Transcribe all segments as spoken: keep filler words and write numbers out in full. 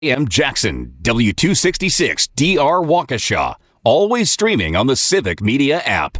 A M Jackson, W two sixty-six D R Waukesha. Always streaming on the Civic Media app.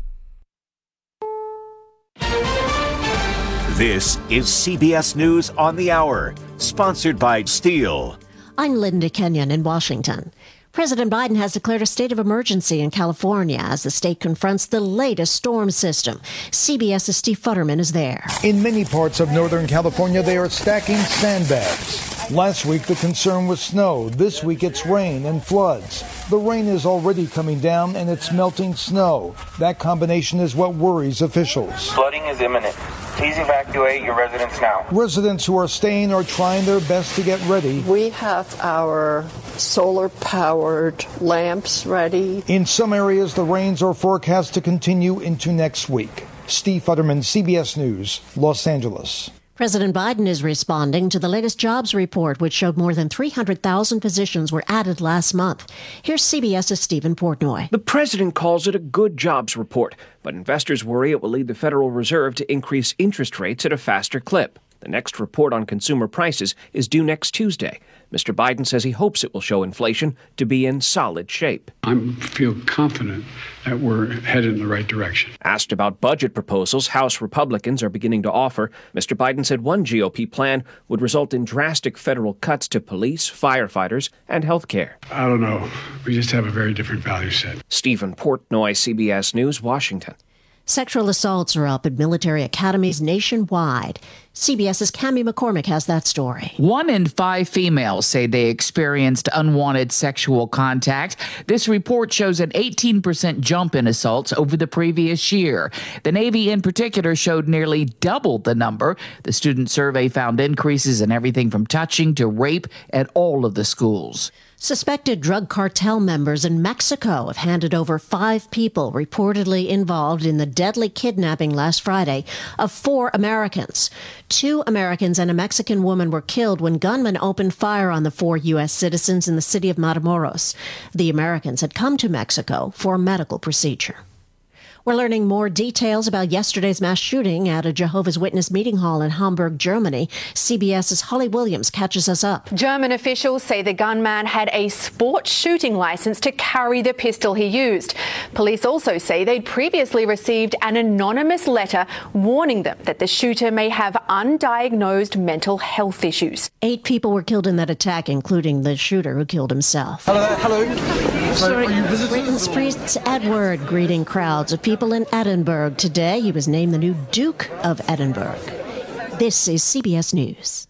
This is C B S News on the Hour, sponsored by Steel. I'm Linda Kenyon in Washington. President Biden has declared a state of emergency in California as the state confronts the latest storm system. CBS's Steve Futterman is there. In many parts of Northern California, they are stacking sandbags. Last week, the concern was snow. This week, it's rain and floods. The rain is already coming down, and it's melting snow. That combination is what worries officials. Flooding is imminent. Please evacuate your residents now. Residents who are staying are trying their best to get ready. We have our solar-powered lamps ready. In some areas, the rains are forecast to continue into next week. Steve Futterman, C B S News, Los Angeles. President Biden is responding to the latest jobs report, which showed more than three hundred thousand positions were added last month. Here's CBS's Stephen Portnoy. The president calls it a good jobs report, but investors worry it will lead the Federal Reserve to increase interest rates at a faster clip. The next report on consumer prices is due next Tuesday. Mister Biden says he hopes it will show inflation to be in solid shape. I feel confident that we're headed in the right direction. Asked about budget proposals House Republicans are beginning to offer, Mister Biden said one G O P plan would result in drastic federal cuts to police, firefighters, and health care. I don't know. We just have a very different value set. Stephen Portnoy, C B S News, Washington. Sexual assaults are up at military academies nationwide. CBS's Cammie McCormick has that story. One in five females say they experienced unwanted sexual contact. This report shows an eighteen percent jump in assaults over the previous year. The Navy in particular showed nearly double the number. The student survey found increases in everything from touching to rape at all of the schools. Suspected drug cartel members in Mexico have handed over five people reportedly involved in the deadly kidnapping last Friday of four Americans. Two Americans and a Mexican woman were killed when gunmen opened fire on the four U S citizens in the city of Matamoros. The Americans had come to Mexico for a medical procedure. We're learning more details about yesterday's mass shooting at a Jehovah's Witness meeting hall in Hamburg, Germany. CBS's Holly Williams catches us up. German officials say the gunman had a sports shooting license to carry the pistol he used. Police also say they'd previously received an anonymous letter warning them that the shooter may have undiagnosed mental health issues. Eight people were killed in that attack, including the shooter who killed himself. Hello, hello. Sorry, are you visitors? Britain's Prince Edward greeting crowds of people in Edinburgh today. He was named the new Duke of Edinburgh. This is C B S News.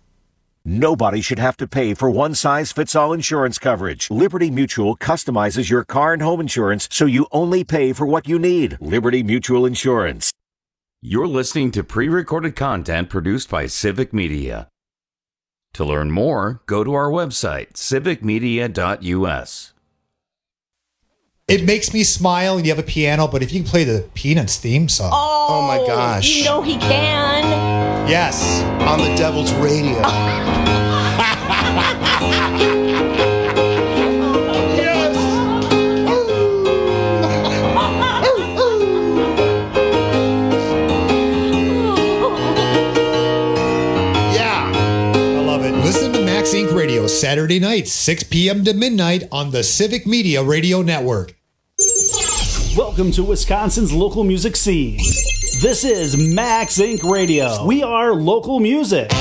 Nobody should have to pay for one-size-fits-all insurance coverage. Liberty Mutual customizes your car and home insurance so you only pay for what you need. Liberty Mutual Insurance. You're listening to pre-recorded content produced by Civic Media. To learn more, go to our website, civic media dot u s. It makes me smile and you have a piano, but if you can play the Peanuts theme song. Oh, oh my gosh. You know he can. Yes. On the Devil's Radio. Yes. Yeah. I love it. Listen to Max Incorporated. Radio Saturday nights, six p.m. to midnight on the Civic Media Radio Network. Welcome to Wisconsin's local music scene. This is Max Incorporated. Radio. We are local music.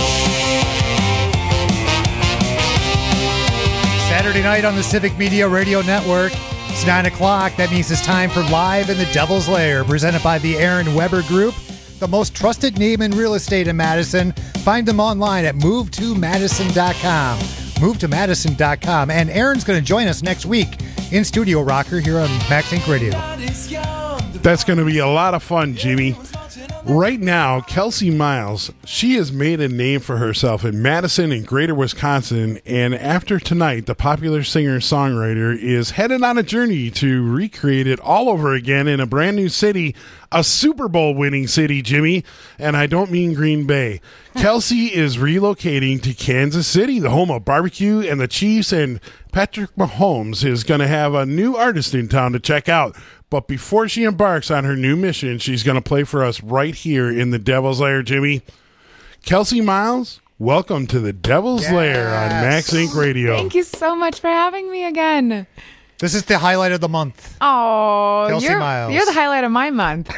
Saturday night on the Civic Media Radio Network. It's nine o'clock. That means it's time for Live in the Devil's Lair, presented by the Aaron Weber Group, the most trusted name in real estate in Madison. Find them online at move to madison dot com. move to madison dot com. And Aaron's going to join us next week in Studio Rocker here on Max Inc Radio. That's going to be a lot of fun, Jimmy. Right now, Kelsey Miles, she has made a name for herself in Madison and Greater Wisconsin, and after tonight, the popular singer-songwriter is headed on a journey to recreate it all over again in a brand new city, a Super Bowl winning city, Jimmy, and I don't mean Green Bay. Kelsey is relocating to Kansas City, the home of barbecue and the Chiefs, and Patrick Mahomes is going to have a new artist in town to check out. But before she embarks on her new mission, she's going to play for us right here in the Devil's Lair, Jimmy. Kelsey Miles, welcome to the Devil's yes. Lair on Max Inc Radio. Thank you so much for having me again. This is the highlight of the month. Oh, Kelsey you're, Miles. You're the highlight of my month.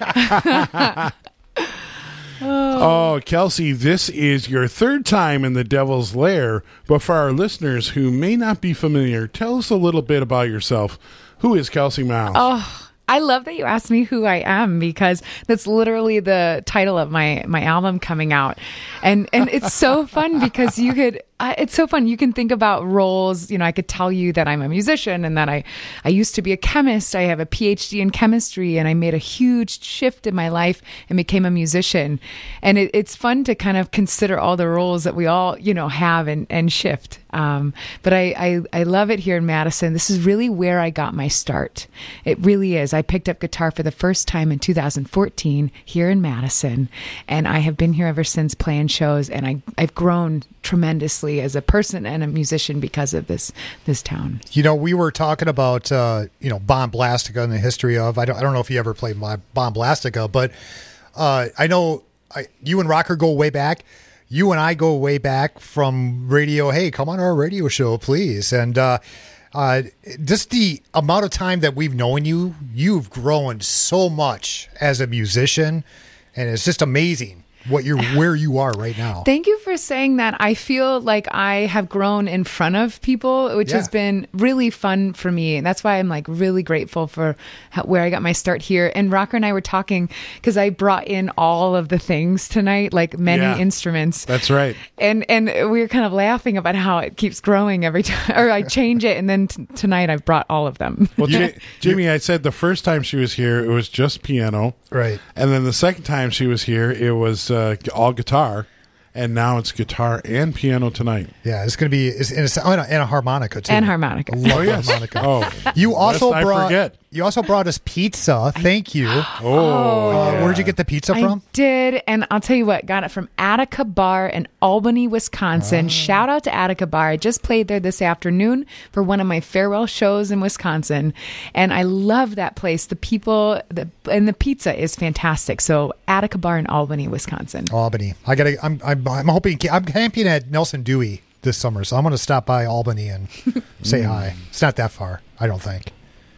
Oh, Kelsey, this is your third time in the Devil's Lair, but for our listeners who may not be familiar, tell us a little bit about yourself. Who is Kelsey Miles? Oh, I love that you asked me who I am, because that's literally the title of my, my album coming out. And and it's so fun because you could, uh, it's so fun. You can think about roles. You know, I could tell you that I'm a musician and that I, I used to be a chemist. I have a P H D in chemistry, and I made a huge shift in my life and became a musician. And it, it's fun to kind of consider all the roles that we all, you know, have and, and shift. Um, but I, I, I love it here in Madison. This is really where I got my start. It really is. I picked up guitar for the first time in two thousand fourteen here in Madison, and I have been here ever since playing shows, and I, I've grown tremendously as a person and a musician because of this this town. You know, we were talking about, uh, you know, Bomblastica and the history of, I don't, I don't know if you ever played Bomblastica, but uh, I know I, you and Rocker go way back. You and I go way back from radio. Hey, come on our radio show, please. And uh, uh, just the amount of time that we've known you, you've grown so much as a musician, and it's just amazing what you're where you are right now. Thank you for saying that. I feel like I have grown in front of people, which yeah. has been really fun for me. And that's why I'm like really grateful for how, where I got my start here. And Rocker and I were talking because I brought in all of the things tonight, like many yeah, instruments. That's right. And and we were kind of laughing about how it keeps growing every time, or I change it. And then t- tonight I've brought all of them. Well, J- Jamie, I said the first time she was here, it was just piano. Right. And then the second time she was here, it was Uh, all guitar, and now it's guitar and piano tonight. Yeah, it's going to be it's, and, it's, and, a, and a harmonica too. And harmonica. I love oh, yes. harmonica. Oh, you also lest brought I forget. You also brought us pizza. Thank you. Oh, uh, yeah. Where'd you get the pizza from? I did, and I'll tell you what, got it from Attica Bar in Albany, Wisconsin. Oh. Shout out to Attica Bar. I just played there this afternoon for one of my farewell shows in Wisconsin, and I love that place. The people, the, and the pizza is fantastic. So Attica Bar in Albany, Wisconsin. Albany. I gotta. I'm. I'm, I'm hoping. I'm camping at Nelson Dewey this summer, so I'm going to stop by Albany and say mm. hi. It's not that far, I don't think.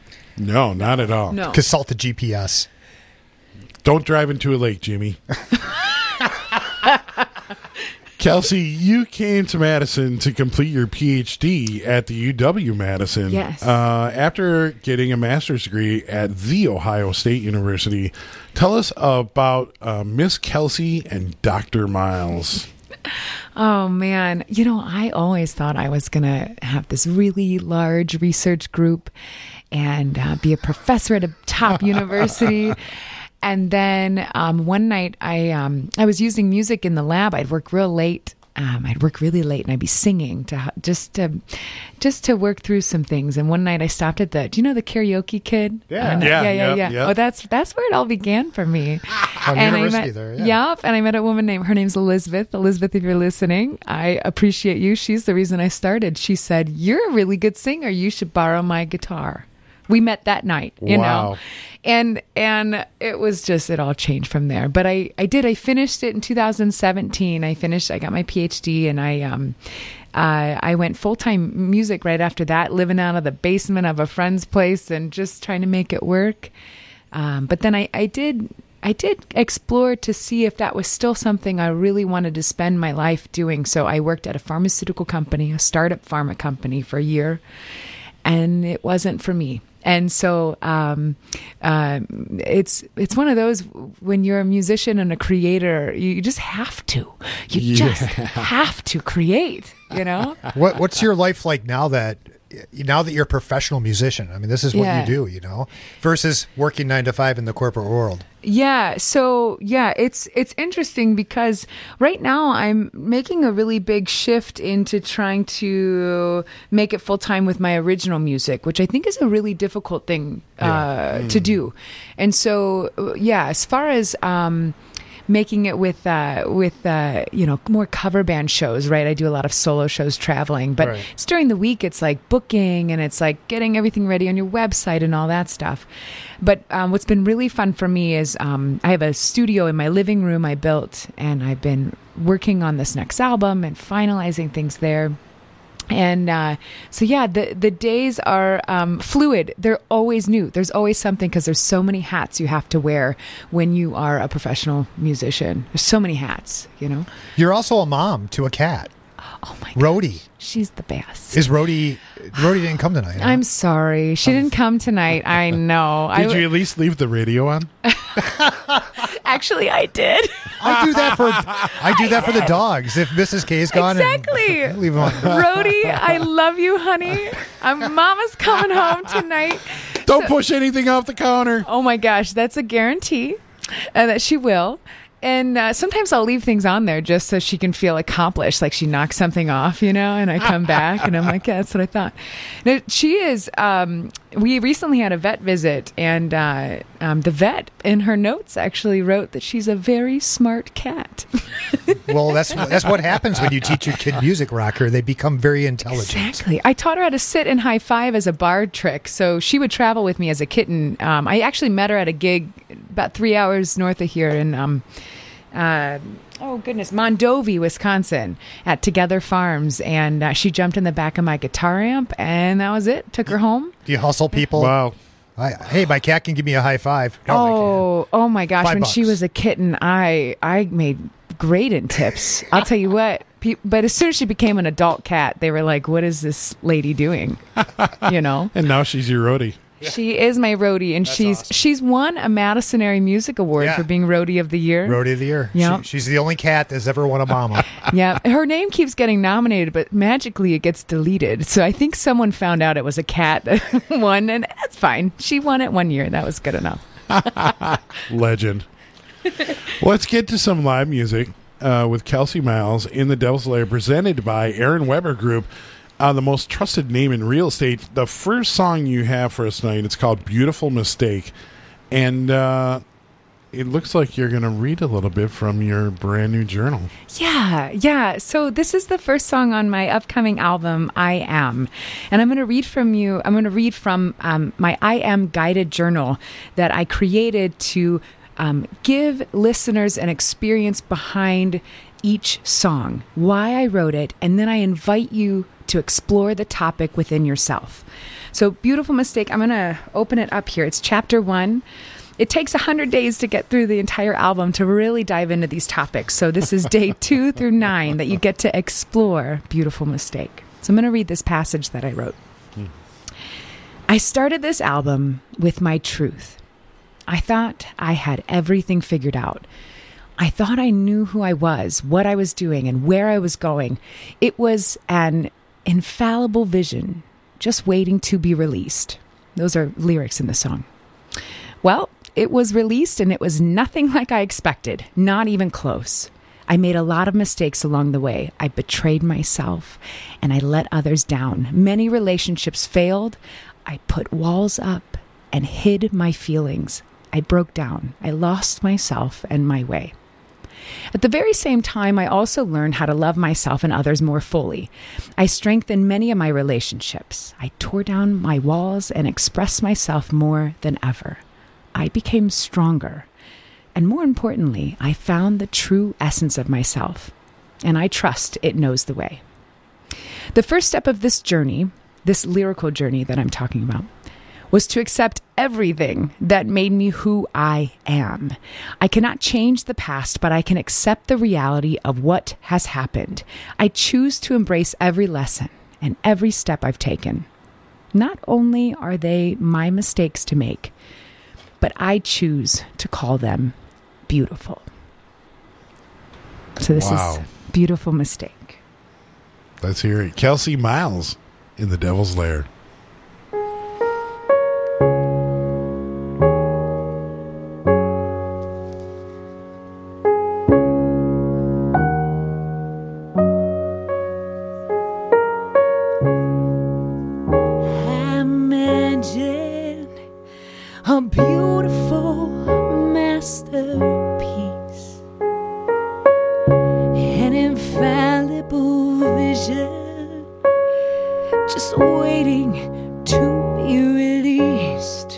No, not at all. No. Consult the G P S. Don't drive into a lake, Jimmy. Kelsey, you came to Madison to complete your P H D at the U W Madison. Yes. Uh, after getting a master's degree at The Ohio State University. Tell us about uh, Miss Kelsey and Doctor Miles. Oh, man. You know, I always thought I was going to have this really large research group and uh, be a professor at a top university. And then um, one night I um, I was using music in the lab. I'd work real late. Um, I'd work really late and I'd be singing to just to just to work through some things. And one night I stopped at the, do you know the Karaoke Kid? Yeah, and, yeah, yeah, yeah, yep, yeah. Yep. Oh, that's that's where it all began for me. On and university I met, there, yeah. Yep, and I met a woman named, her name's Elizabeth. Elizabeth, if you're listening, I appreciate you. She's the reason I started. She said, "You're a really good singer. You should borrow my guitar." We met that night, you wow. know, and and it was just, it all changed from there. But I, I did, I finished it in two thousand seventeen. I finished, I got my P H D, and I um uh, I went full-time music right after that, living out of the basement of a friend's place and just trying to make it work. Um, but then I, I did I did explore to see if that was still something I really wanted to spend my life doing. So I worked at a pharmaceutical company, a startup pharma company, for a year, and it wasn't for me. And so um, uh, it's it's one of those, when you're a musician and a creator, you just have to. You yeah. just have to create, you know? What What's your life like now that now that you're a professional musician? I mean, this is what Yeah. you do, you know, versus working nine to five in the corporate world. Yeah. So yeah, it's it's interesting because right now I'm making a really big shift into trying to make it full time with my original music, which I think is a really difficult thing uh, Yeah. to Mm. do. And so yeah, as far as um, making it with uh, with uh, you know, more cover band shows, right? I do a lot of solo shows traveling, but Right. it's during the week. It's like booking and it's like getting everything ready on your website and all that stuff. But um, what's been really fun for me is um, I have a studio in my living room I built, and I've been working on this next album and finalizing things there. And uh, so, yeah, the, the days are um, fluid. They're always new. There's always something because there's so many hats you have to wear when you are a professional musician. There's so many hats, you know. You're also a mom to a cat. Oh, my Rhodey. She's the best. Is Rhodey... Rhodey didn't come tonight. huh? I'm sorry. She didn't come tonight. I know. Did I, you at least leave the radio on? Actually, I did. I do that for I do that for the dogs. If Missus K's gone, Exactly. and leave them on. Rhodey, I love you, honey. Um, Mama's coming home tonight. Don't push anything off the counter. Oh my gosh, that's a guarantee uh, that she will. And uh, sometimes I'll leave things on there just so she can feel accomplished, like she knocks something off, you know, and I come back and I'm like, yeah, that's what I thought. Now, she is, um, we recently had a vet visit, and uh, um, the vet in her notes actually wrote that she's a very smart cat. Well, that's that's what happens when you teach your kid music, Rocker. They become very intelligent. Exactly. I taught her how to sit and high five as a bard trick. So she would travel with me as a kitten. Um, I actually met her at a gig about three hours north of here in, um, uh, oh goodness, Mondovi, Wisconsin, at Together Farms. And uh, she jumped in the back of my guitar amp, and that was it. Took her home. Do you hustle people? Wow. I, hey, my cat can give me a high five. No, Oh, oh my gosh. Five when she bucks. was a kitten, I, I made great in tips. I'll tell you what. Pe- But as soon as she became an adult cat, they were like, what is this lady doing? You know? And now she's your roadie. She is my roadie, and That's she's awesome. she's won a Madison Area Music Award Yeah. for being roadie of the year. Roadie of the year. Yeah. She, she's the only cat that's ever won a mama. Yeah, her name keeps getting nominated, but magically it gets deleted. So I think someone found out it was a cat that won, and that's fine. She won it one year. That was good enough. Legend. Let's get to some live music uh, with Kelsey Miles in the Devil's Lair, presented by Aaron Weber Group, uh, the most trusted name in real estate. The first song you have for us tonight, it's called Beautiful Mistake. And uh, it looks like you're going to read a little bit from your brand new journal. Yeah, yeah. So this is the first song on my upcoming album, I Am. And I'm going to read from you, I'm going to read from um, my I Am guided journal that I created to um, give listeners an experience behind each song, why I wrote it, and then I invite you to explore the topic within yourself. So Beautiful Mistake, I'm going to open it up here. It's chapter one. It takes one hundred days to get through the entire album to really dive into these topics. So this is day two through nine that you get to explore Beautiful Mistake. So I'm going to read this passage that I wrote. Hmm. I started this album with my truth. I thought I had everything figured out. I thought I knew who I was, what I was doing, and where I was going. It was an infallible vision, just waiting to be released. Those are lyrics in the song. Well, it was released, and it was nothing like I expected, not even close. I made a lot of mistakes along the way. I betrayed myself, and I let others down. Many relationships failed. I put walls up and hid my feelings. I broke down. I lost myself and my way. At the very same time, I also learned how to love myself and others more fully. I strengthened many of my relationships. I tore down my walls and expressed myself more than ever. I became stronger. And more importantly, I found the true essence of myself. And I trust it knows the way. The first step of this journey, this lyrical journey that I'm talking about, was to accept everything that made me who I am. I cannot change the past, but I can accept the reality of what has happened. I choose to embrace every lesson and every step I've taken. Not only are they my mistakes to make, but I choose to call them beautiful. So this Wow. is Beautiful Mistake. Let's hear it. Kelsey Miles in the Devil's Lair. Imagine a beautiful masterpiece just waiting to be released.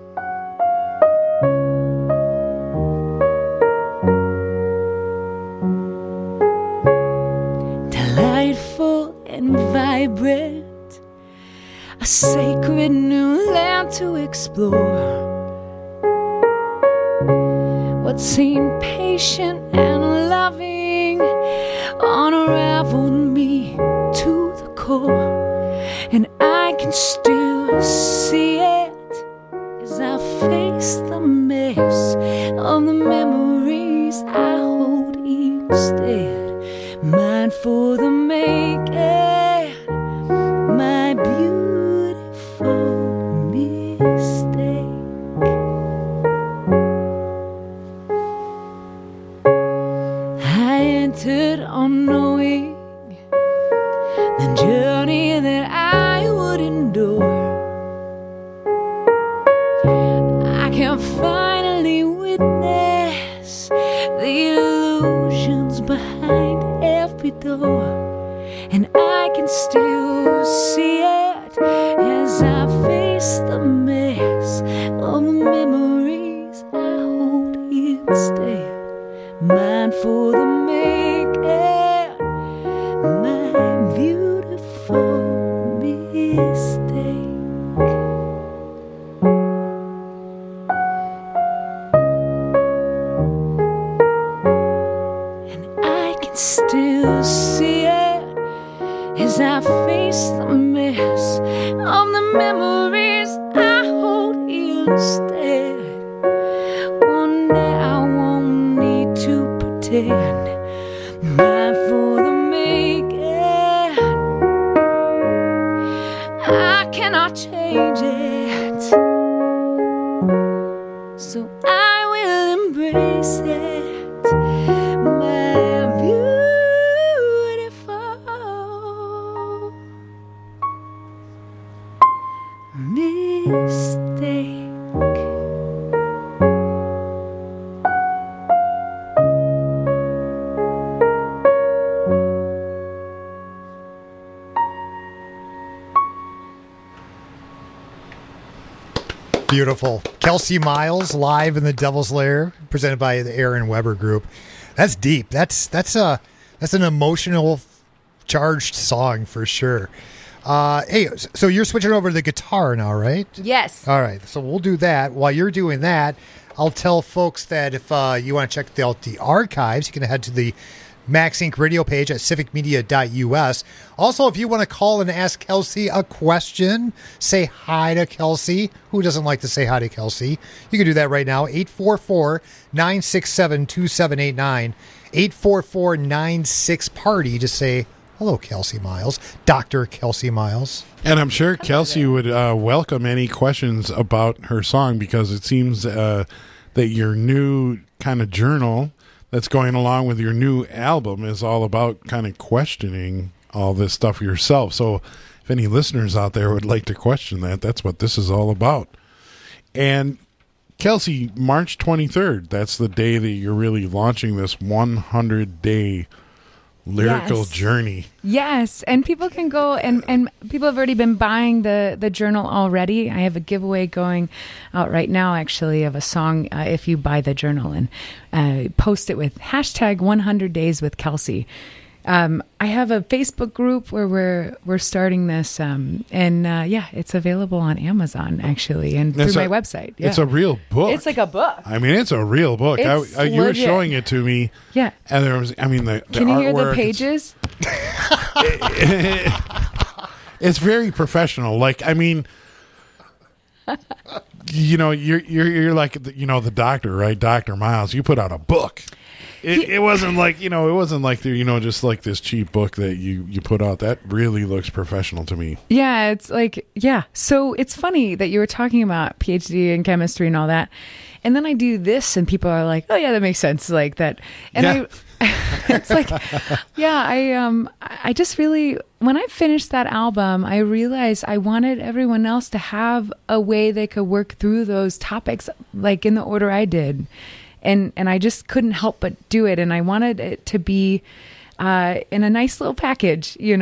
Delightful and vibrant, a sacred new land to explore. What seemed patient and loving unraveled me to the core, and I can still see it as I face the mess of the memories I hold instead. Mine for the making, my beautiful mistake. I entered unknowing the journey that I would endure. I can finally witness the illusions behind every door, and I can still see it as I face the mess of the memories I hold instead. Mine for the making, my beautiful mistake. And I can still see it as I face the mess of the memories I hold instead. One day I won't need to pretend. Mine for the making, I cannot change it, so I will embrace it. My beautiful mistake. Beautiful. Kelsey Miles live in the Devil's Lair, presented by the Aaron Weber Group. That's deep. That's that's a that's an emotional charged song for sure. Uh, hey, so you're switching over to the guitar now, right? Yes. All right. So we'll do that. While you're doing that, I'll tell folks that if uh, you want to check out the archives, you can head to the Max Inc radio page at civic media dot u s. Also, if you want to call and ask Kelsey a question, say hi to Kelsey. Who doesn't like to say hi to Kelsey? You can do that right now. eight four four, nine six seven, two seven eight nine. eight four four, nine six, party to say hello, Kelsey Miles. Doctor Kelsey Miles. And I'm sure Kelsey would uh, welcome any questions about her song, because it seems uh, that your new kind of journal that's going along with your new album is all about kind of questioning all this stuff yourself. So if any listeners out there would like to question that, that's what this is all about. And Kelsey, March twenty-third, that's the day that you're really launching this one hundred day lyrical Yes. journey. Yes, and people can go and, and people have already been buying the, the journal already. I have a giveaway going out right now, actually, of a song uh, if you buy the journal, and uh, post it with hashtag one hundred days with Kelsey. Um, I have a Facebook group where we're we're starting this, um, and uh, yeah, it's available on Amazon actually, and It's through a- my website. Yeah. It's a real book. It's like a book. I mean, it's a real book. I, It's I, you were legit. showing it to me. Yeah. And there was, I mean, the, the Can you hear the artwork, pages? It's very professional. Like, I mean, you know, you're you're you're like the, you know the doctor, right? Doctor Miles. You put out a book. It, it wasn't like you know, it wasn't like the, you know, just like this cheap book that you you put out. That really looks professional to me. Yeah, it's like, yeah. So it's funny that you were talking about PhD in chemistry and all that. And then I do this and people are like, oh yeah, that makes sense. Like that. And Yeah. I, it's like, yeah, I, um, I just really, when I finished that album, I realized I wanted everyone else to have a way they could work through those topics, like in the order I did. And, and I just couldn't help but do it. And I wanted it to be, uh, in a nice little package, you know?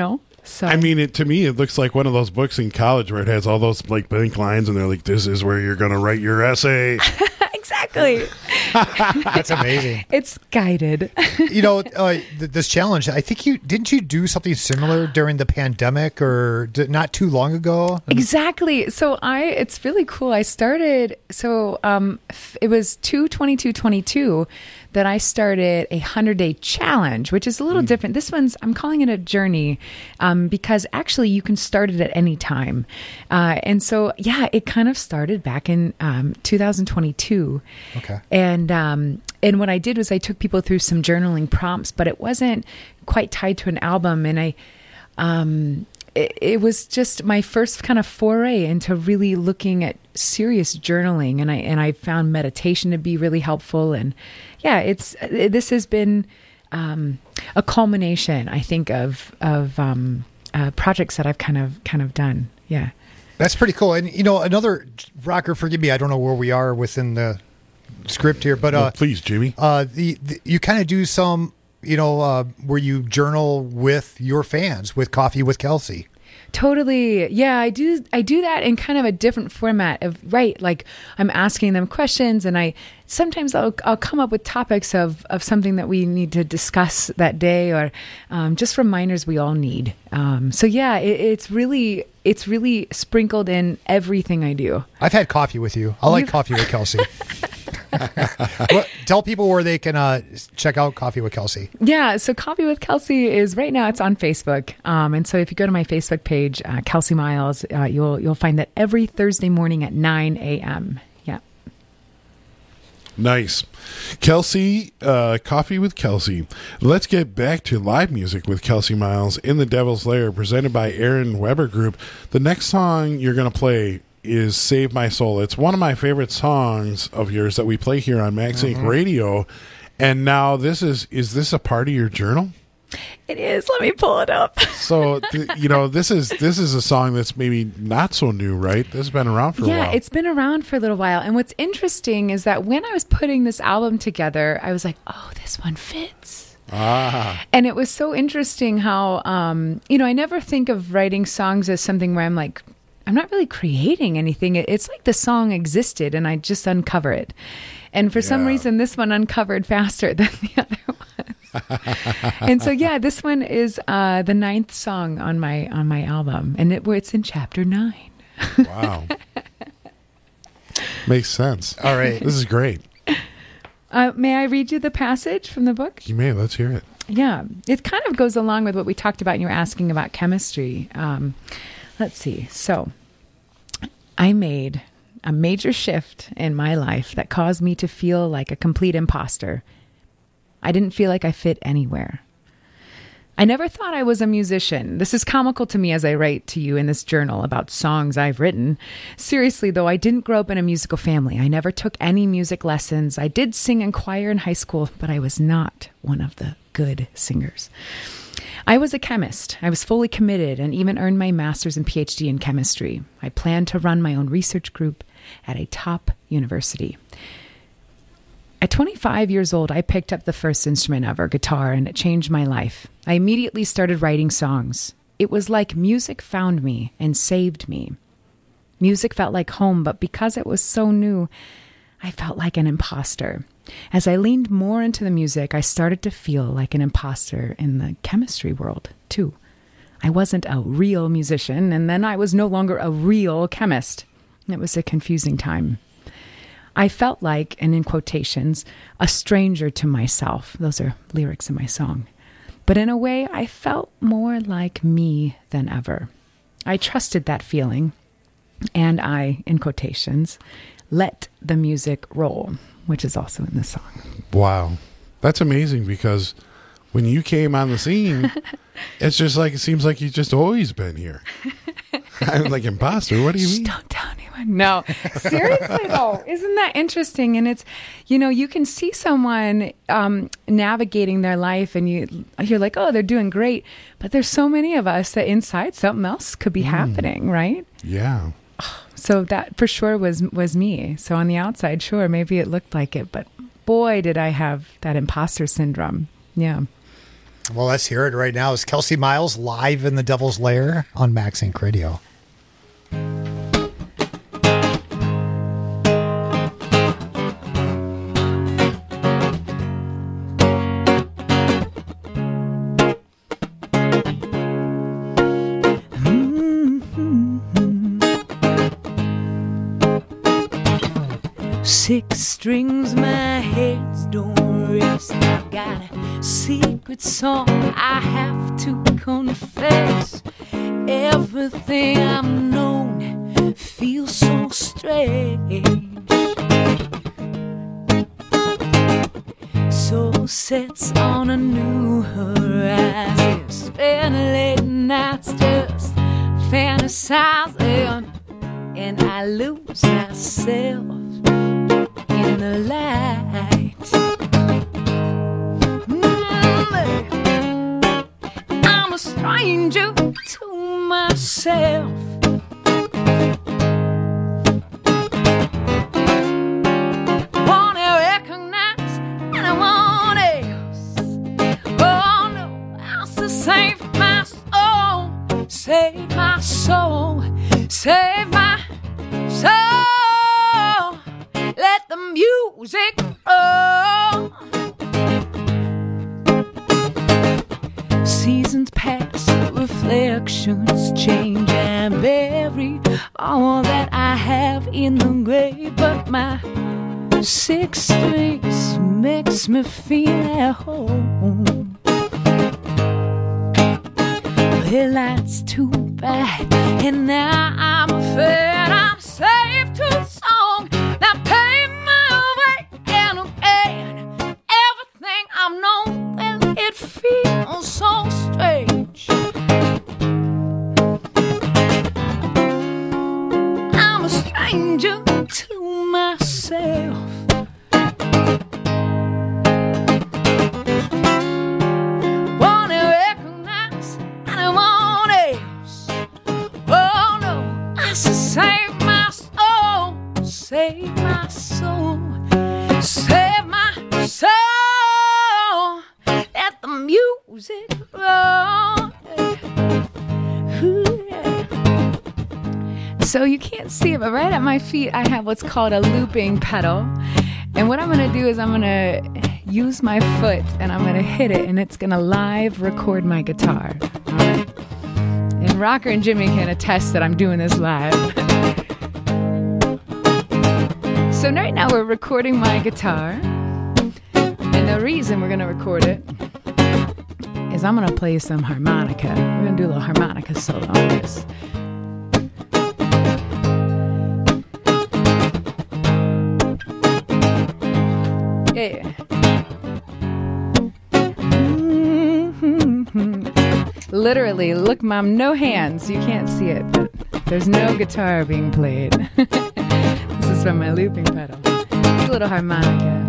So I mean, it to me, it looks like one of those books in college where it has all those like blank lines, and they're like, "This is where you're going to write your essay." Exactly. That's amazing. It's guided. You know, uh, th- this challenge, I think you, didn't you do something similar during the pandemic or d- not too long ago? Exactly. So I, it's really cool. I started, so um, f- it was two twenty-two twenty-two that I started a hundred day challenge, which is a little mm. different. This one's, I'm calling it a journey um, because actually you can start it at any time. Uh, and so, yeah, it kind of started back in um, two thousand twenty-two. Okay. And, um, and what I did was I took people through some journaling prompts, but it wasn't quite tied to an album. And I, um, it, it was just my first kind of foray into really looking at serious journaling. And I, and I found meditation to be really helpful. And yeah, it's, this has been, um, a culmination, I think, of, of, um, uh, projects that I've kind of, kind of done. Yeah. That's pretty cool. And, you know, another rocker, forgive me, I don't know where we are within the script here, but, uh, well, please, Jimmy, uh, the, the you kind of do some, you know, uh, where you journal with your fans with Coffee with Kelsey. Totally. Yeah, I do. I do that in kind of a different format of, right. Like I'm asking them questions, and I, sometimes I'll, I'll come up with topics of, of something that we need to discuss that day, or um, just reminders we all need. Um, so yeah, it, it's really, it's really sprinkled in everything I do. I've had coffee with you. I like You've- Coffee with Kelsey. Well, tell people where they can uh, check out Coffee with Kelsey. Yeah, so Coffee with Kelsey is right now. It's on Facebook, um, and so if you go to my Facebook page, uh, Kelsey Miles, uh, you'll you'll find that every Thursday morning at nine a.m. Yeah. Nice. Kelsey, uh, Coffee with Kelsey. Let's get back to live music with Kelsey Miles in the Devil's Lair, presented by Aaron Weber Group. The next song you're going to play is Save My Soul. It's one of my favorite songs of yours that we play here on Max mm-hmm. Inc Radio. And now this is, is this a part of your journal? It is. Let me pull it up. So, th- you know, this is, this is a song that's maybe not so new, right? This has been around for yeah, a while. Yeah, it's been around for a little while. And what's interesting is that when I was putting this album together, I was like, oh, this one fits. Ah. And it was so interesting how, um, you know, I never think of writing songs as something where I'm like, I'm not really creating anything. It's like the song existed and I just uncover it. And for yeah. some reason, this one uncovered faster than the other ones. And so, yeah, this one is uh, the ninth song on my on my album, and it, it's in chapter nine. Wow. Makes sense. All right. This is great. Uh, may I read you the passage from the book? You may. Let's hear it. Yeah. It kind of goes along with what we talked about, and you were asking about chemistry. Um, let's see. So I made a major shift in my life that caused me to feel like a complete imposter. I didn't feel like I fit anywhere. I never thought I was a musician. This is comical to me as I write to you in this journal about songs I've written. Seriously, though, I didn't grow up in a musical family. I never took any music lessons. I did sing in choir in high school, but I was not one of the good singers. I was a chemist. I was fully committed and even earned my master's and P H D in chemistry. I planned to run my own research group at a top university. At twenty-five years old, I picked up the first instrument ever, guitar, and it changed my life. I immediately started writing songs. It was like music found me and saved me. Music felt like home, but because it was so new, I felt like an imposter. As I leaned more into the music, I started to feel like an imposter in the chemistry world, too. I wasn't a real musician, and then I was no longer a real chemist. It was a confusing time. I felt like, and in quotations, a stranger to myself. Those are lyrics in my song. But in a way, I felt more like me than ever. I trusted that feeling, and I, in quotations, let the music roll, which is also in the song. Wow. That's amazing, because when you came on the scene, it's just like, it seems like you've just always been here. I'm like, imposter, what do you mean? Don't tell anyone. No, seriously though, isn't that interesting? And it's, you know, you can see someone um, navigating their life and you, you're like, oh, they're doing great. But there's so many of us that inside something else could be mm. happening, right? Yeah. So that for sure was was me. So on the outside, sure, maybe it looked like it, but boy, did I have that imposter syndrome. Yeah. Well, let's hear it right now. It's Kelsey Miles live in the Devil's Lair on Max Inc Radio. Six strings, my hands don't rest. I got a secret song I have to confess. Everything I'm known feels so strange. Soul sets on a new horizon. Spend late nights just fantasizing, and I lose myself in the light. Mm, I'm a stranger to myself. Wanna recognize anyone else? Oh no, I'll save my soul, save my soul, save my soul. Let the music roll. Seasons pass, reflections change, and bury all that I have in the grave. But my six strings makes me feel at home. Well, that's too bad, and now I'm afraid I'm safe to song. Now pay my way and again. Everything I've known, well, it feels so strange. I'm a stranger to myself. Wanna recognize anyone else? Oh no, I should save my soul, save my soul, save my soul. Let the music roll. Ooh, yeah. So you can't see it, but right at my feet I have what's called a looping pedal. And what I'm going to do is I'm going to use my foot and I'm going to hit it, and it's going to live record my guitar. All right? And Rocker and Jimmy can attest that I'm doing this live. So right now we're recording my guitar. And the reason we're going to record it is I'm going to play some harmonica. We're going to do a little harmonica solo on this. Yeah. Mm-hmm. Literally, look, Mom, no hands. You can't see it, but there's no guitar being played. This is from my looping pedal. It's a little harmonica.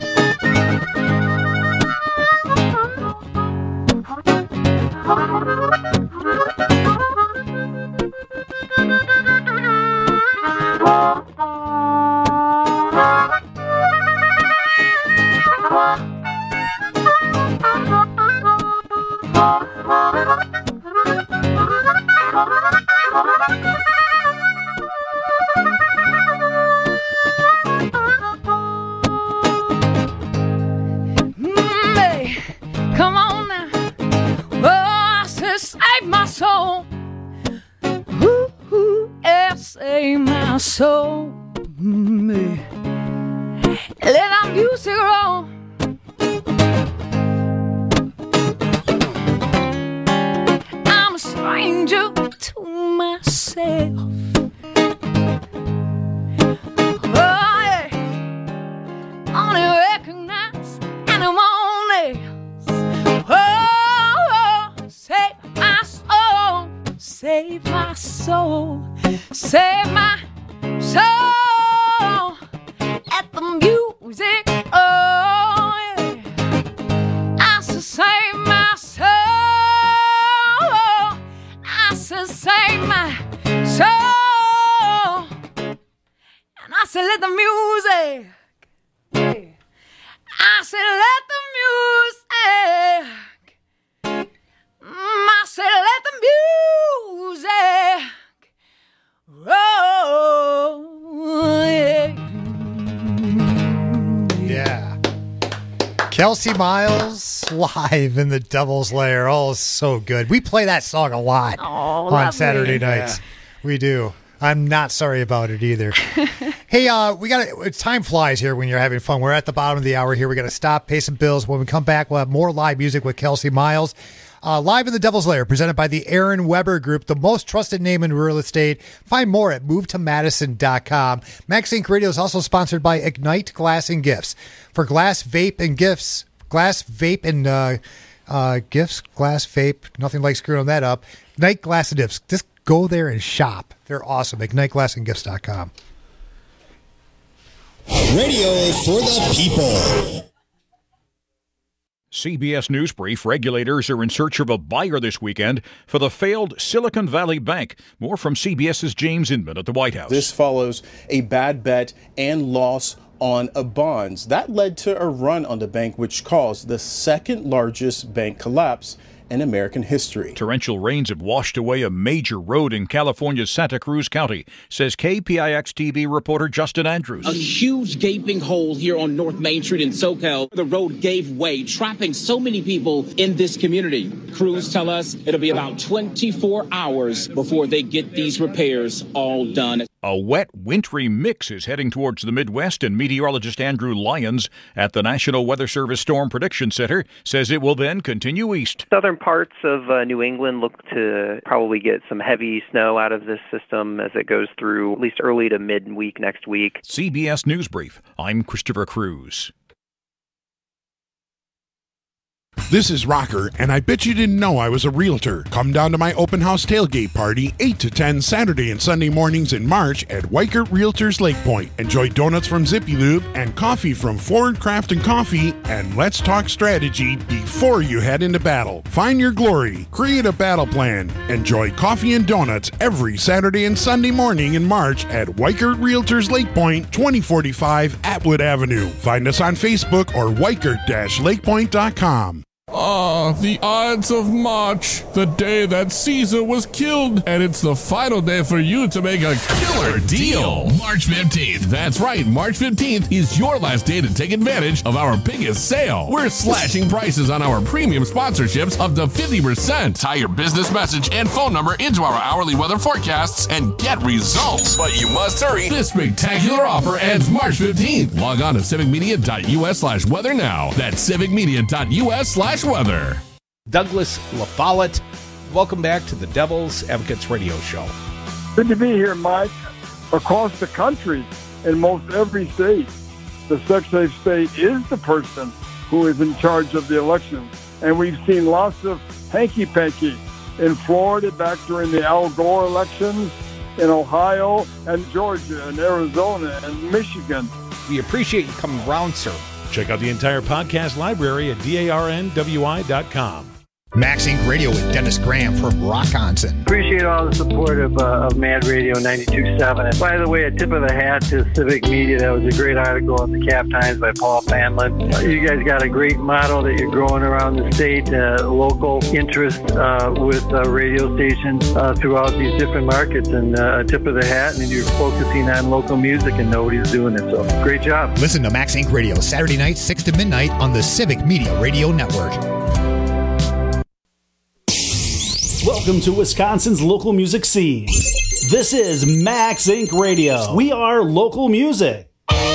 Come on now. Oh, I said, save my soul. Ooh, ooh, yeah, save my soul. Mm, let our music roll. I'm a stranger to myself. Oh, yeah. Only recognize anyone else. Oh, oh, save my soul, save my soul, save my soul. Let the music, oh yeah. I said save my soul. I said save my soul. And I said let the music, yeah. I said let the music music. Oh, yeah. Yeah. Kelsey Miles live in the Devil's Lair. Oh, so good. We play that song a lot oh, on lovely. Saturday nights. Yeah. We do. I'm not sorry about it either. Hey, uh, we got to, time flies here when you're having fun. We're at the bottom of the hour here. We got to stop, pay some bills. When we come back, we'll have more live music with Kelsey Miles. Uh, live in the Devil's Lair, presented by the Aaron Weber Group, the most trusted name in real estate. Find more at move to madison dot com. Max Inc Radio is also sponsored by Ignite Glass and Gifts. For glass, vape, and gifts, glass, vape, and uh, uh, gifts, glass, vape, nothing like screwing that up. Ignite Glass and Gifts. Just go there and shop. They're awesome. ignite glass and gifts dot com. Radio for the people. C B S News Brief. Regulators are in search of a buyer this weekend for the failed Silicon Valley Bank. More from CBS's James Inman at the White House. This follows a bad bet and loss on a bonds. That led to a run on the bank, which caused the second largest bank collapse in American history. Torrential rains have washed away a major road in California's Santa Cruz County, says K P I X T V reporter Justin Andrews. A huge gaping hole here on North Main Street in SoCal. The road gave way, trapping so many people in this community. Crews tell us it'll be about twenty-four hours before they get these repairs all done. A wet, wintry mix is heading towards the Midwest, and meteorologist Andrew Lyons at the National Weather Service Storm Prediction Center says it will then continue east. Southern parts of uh, New England look to probably get some heavy snow out of this system as it goes through at least early to mid-week next week. C B S News Brief. I'm Christopher Cruz. This is Rocker, and I bet you didn't know I was a realtor. Come down to my open house tailgate party, eight to ten Saturday and Sunday mornings in March at Weichert Realtors Lake Point. Enjoy donuts from Zippy Lube and coffee from Forward Craft and Coffee, and let's talk strategy before you head into battle. Find your glory, create a battle plan. Enjoy coffee and donuts every Saturday and Sunday morning in March at Weichert Realtors Lake Point, twenty forty-five Atwood Avenue. Find us on Facebook or weichert dash lakepoint dot com. Ah, the Ides of March, the day that Caesar was killed, and it's the final day for you to make a killer deal. March fifteenth. That's right, March fifteenth is your last day to take advantage of our biggest sale. We're slashing prices on our premium sponsorships up to fifty percent. Tie your business message and phone number into our hourly weather forecasts and get results. But you must hurry. This spectacular offer ends March fifteenth. Log on to civicmedia.us slash weather now. That's civicmedia.us slash weather. Douglas LaFollette, welcome back to the Devil's Advocates Radio Show. Good to be here, Mike. Across the country, in most every state, the Secretary of State is the person who is in charge of the election. And we've seen lots of hanky-panky in Florida back during the Al Gore elections, in Ohio and Georgia and Arizona and Michigan. We appreciate you coming around, sir. Check out the entire podcast library at D A R N W I dot com. Max Inc Radio with Dennis Graham from Rockonson. Appreciate all the support of, uh, of Mad Radio ninety-two point seven. And by the way, a tip of the hat to Civic Media. That was a great article in the Cap Times by Paul Fanlin. Uh, you guys got a great model that you're growing around the state, uh, local interest uh, with uh, radio stations uh, throughout these different markets. And uh, a tip of the hat, and you're focusing on local music, and nobody's doing it. So great job. Listen to Max Inc Radio Saturday nights, six to midnight on the Civic Media Radio Network. Welcome to Wisconsin's local music scene. This is Max Inc Radio. We are local music.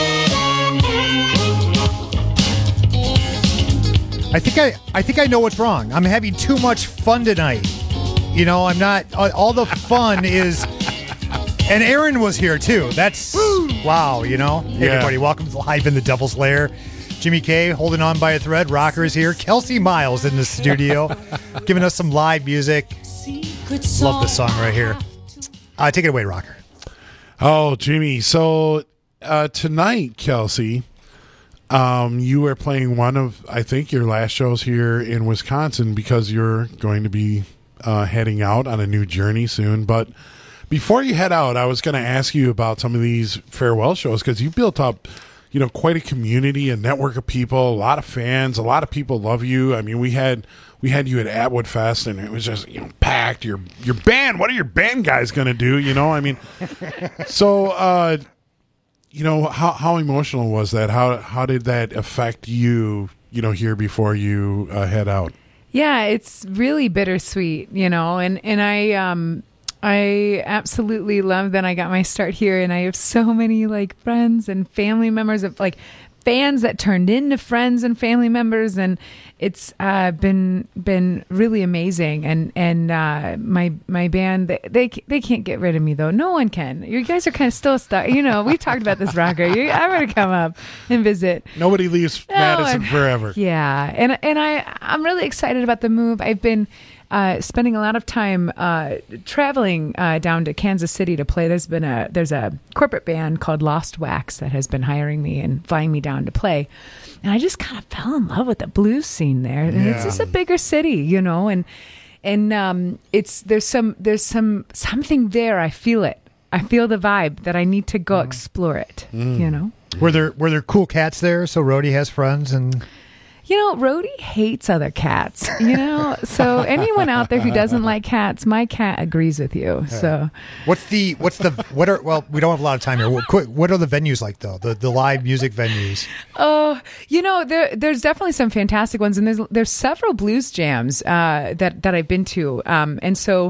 I think I, I think I know what's wrong. I'm having too much fun tonight. You know, I'm not. All the fun is. And Aaron was here too. That's wow. You know, hey, Yeah. everybody, welcome to Live in the Devil's Lair. Jimmy K holding on by a thread. Rocker is here. Kelsey Miles in the studio, giving us some live music. Love this song right here. Uh, take it away, Rocker. Oh, Jimmy. So uh, tonight, Kelsey, um, you are playing one of, I think, your last shows here in Wisconsin because you're going to be uh, heading out on a new journey soon. But before you head out, I was going to ask you about some of these farewell shows because you built up, you know, quite a community, a network of people, a lot of fans, a lot of people love you. I mean, we had we had you at Atwood Fest, and it was just, you know, packed. Your your band, what are your band guys going to do? You know, I mean, so, uh, you know, how how emotional was that? How how did that affect you, you know, here before you uh, head out? Yeah, it's really bittersweet, you know, and, and I, um, I absolutely love that I got my start here, and I have so many like friends and family members of like fans that turned into friends and family members, and it's uh, been been really amazing. And and uh, my my band, they, they they can't get rid of me though. No one can. You guys are kind of still stuck. You know, we've talked about this, Rocker. You, I'm gonna come up and visit. Nobody leaves No, Madison and- forever. Yeah, and and I I'm really excited about the move. I've been uh, spending a lot of time uh, traveling uh, down to Kansas City to play. There's been a there's a corporate band called Lost Wax that has been hiring me and flying me down to play, and I just kind of fell in love with the blues scene there. And Yeah. it's just a bigger city, you know, and and um, it's there's some there's some something there. I feel it. I feel the vibe that I need to go explore it. You know. Were there were there cool cats there? So Rhodey has friends and. You know, Rhodey hates other cats, you know? So anyone out there who doesn't like cats, my cat agrees with you. So What's the what's the what are well we don't have a lot of time here. What, quick, what are the venues like though? The the live music venues. Oh, you know, there there's definitely some fantastic ones, and there's there's several blues jams uh, that that I've been to, um, and so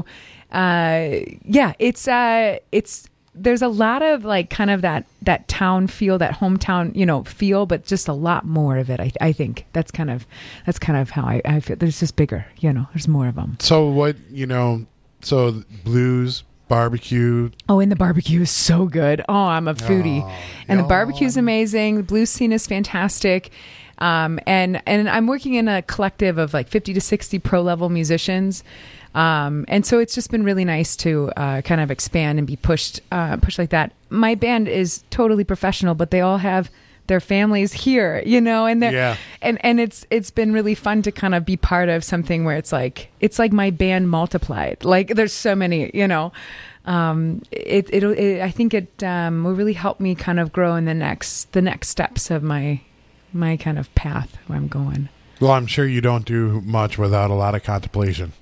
uh, yeah, it's uh, it's there's a lot of like kind of that that town feel, that hometown, you know, feel, but just a lot more of it. I I think that's kind of that's kind of how I, I feel. There's just bigger, you know. There's more of them. So what, you know, so blues, barbecue. Oh, and the barbecue is so good. Oh, I'm a foodie. Oh, and the barbecue is amazing. The blues scene is fantastic. Um, and, and I'm working in a collective of like fifty to sixty pro level musicians. Um, and so it's just been really nice to uh, kind of expand and be pushed, uh, pushed like that. My band is totally professional, but they all have their families here, you know, and they're, Yeah. and, and it's, it's been really fun to kind of be part of something where it's like, it's like my band multiplied. Like there's so many, you know, um, it, it'll, it, I think it, um, will really help me kind of grow in the next, the next steps of my, my kind of path where I'm going. Well, I'm sure you don't do much without a lot of contemplation.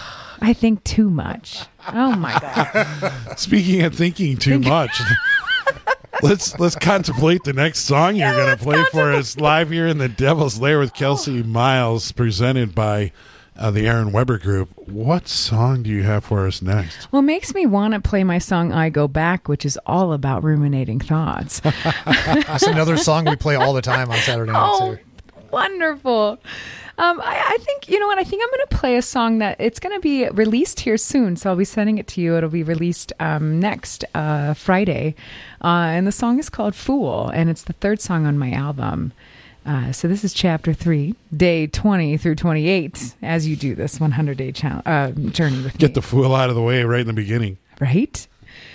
I think too much. Oh my God. Speaking of thinking too much, let's let's contemplate the next song you're going to play for us live here in the Devil's Lair with Kelsey Miles, presented by uh, the Aaron Weber Group. What song do you have for us next? Well, it makes me want to play my song I Go Back, which is all about ruminating thoughts. That's another song we play all the time on Saturday nights Oh, here. wonderful. Um, I, I think, you know what, I think I'm going to play a song that it's going to be released here soon. So I'll be sending it to you. It'll be released um, next uh, Friday. Uh, and the song is called Fool. And it's the third song on my album. Uh, so this is chapter three, day twenty through twenty-eight, as you do this one hundred day challenge, uh, journey with me. Get the fool out of the way right in the beginning. Right?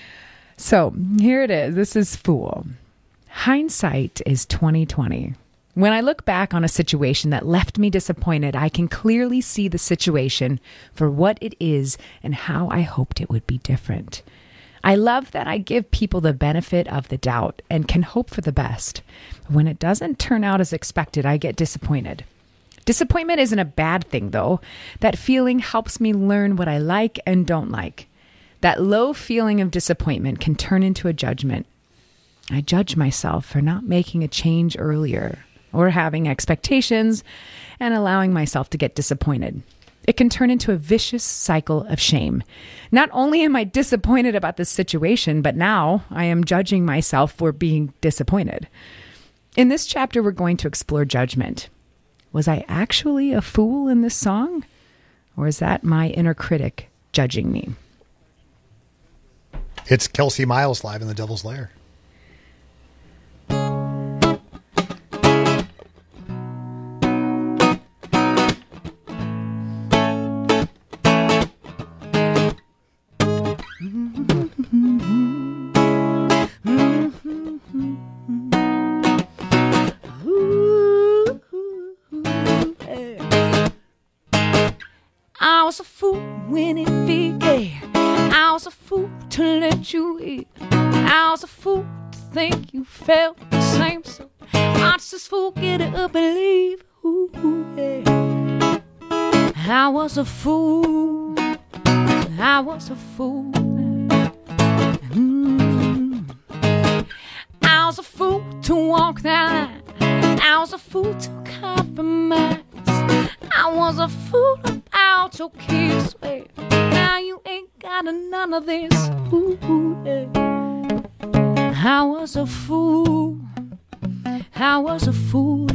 So here it is. This is Fool. Hindsight is twenty twenty. When I look back on a situation that left me disappointed, I can clearly see the situation for what it is and how I hoped it would be different. I love that I give people the benefit of the doubt and can hope for the best. When it doesn't turn out as expected, I get disappointed. Disappointment isn't a bad thing, though. That feeling helps me learn what I like and don't like. That low feeling of disappointment can turn into a judgment. I judge myself for not making a change earlier, or having expectations and allowing myself to get disappointed. It can turn into a vicious cycle of shame. Not only am I disappointed about this situation, but now I am judging myself for being disappointed. In this chapter, we're going to explore judgment. Was I actually a fool in this song? Or is that my inner critic judging me? It's Kelsey Miles live in the Devil's Lair. I was a fool when it began. I was a fool to let you in. I was a fool to think you felt the same. So I just fool, get it up and leave. Ooh, yeah. I was a fool. I was a fool. Mm. I was a fool to walk that line. I was a fool to compromise. I was a fool about your kiss. Wait, now you ain't got none of this. Ooh, ooh, yeah. I was a fool. I was a fool.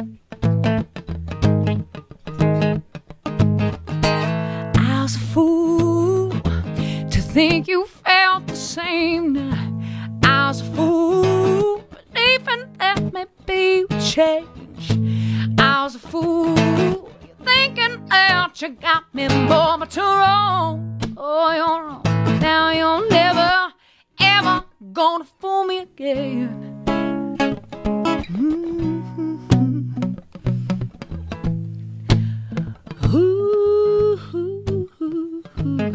I was a fool to think you felt the same. I was a fool believing that maybe we change. I was a fool thinking that you got me more, but you're wrong. Oh, you're wrong. Now you're never, ever gonna fool me again. Mm-hmm. Ooh, ooh, ooh, ooh.